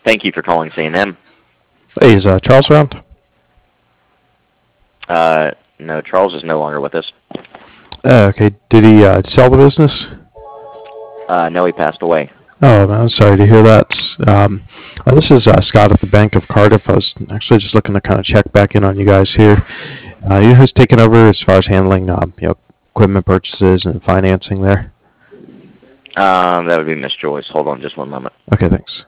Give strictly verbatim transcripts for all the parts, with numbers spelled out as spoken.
Thank you for calling C and M. Hey, is uh, Charles around? Uh, no, Charles is no longer with us. Uh, okay, did he uh, sell the business? Uh, no, he passed away. Oh, man, I'm sorry to hear that. Um, uh, this is uh, Scott at the Bank of Cardiff. I was actually just looking to kind of check back in on you guys here. Uh, you know who's taken over as far as handling, um, you know, equipment purchases and financing there? Um, that would be Miss Joyce. Hold on just one moment. Okay, thanks.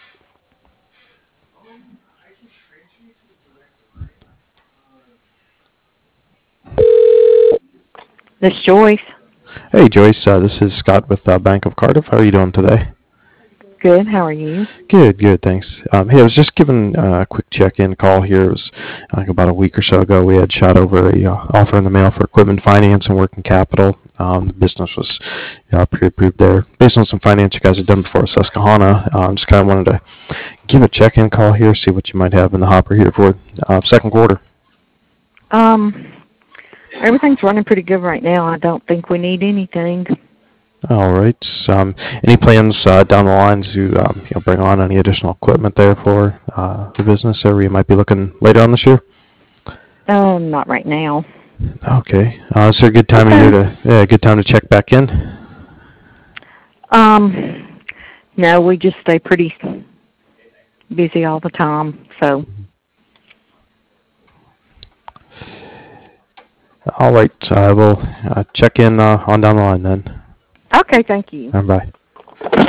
This Joyce. Hey, Joyce. Uh, this is Scott with uh, Bank of Cardiff. How are you doing today? Good. How are you? Good, good, thanks. Um, hey, I was just giving uh, a quick check-in call here. It was like about a week or so ago. We had shot over a uh, offer in the mail for equipment finance and working capital. Um, the business was uh, pre-approved there based on some finance you guys had done before at Susquehanna. Um, just kind of wanted to give a check-in call here, see what you might have in the hopper here for uh, second quarter. Um, everything's running pretty good right now. I don't think we need anything. All right. Um, any plans uh, down the line to um, you know, bring on any additional equipment there for uh, the business, or you might be looking later on this year? Um, not right now. Okay. Uh, is there a good time Okay. of year to yeah, good time to check back in? Um, no, we just stay pretty busy all the time. So. All right. I will uh, check in uh, on down the line then. Okay. Thank you. Uh, bye.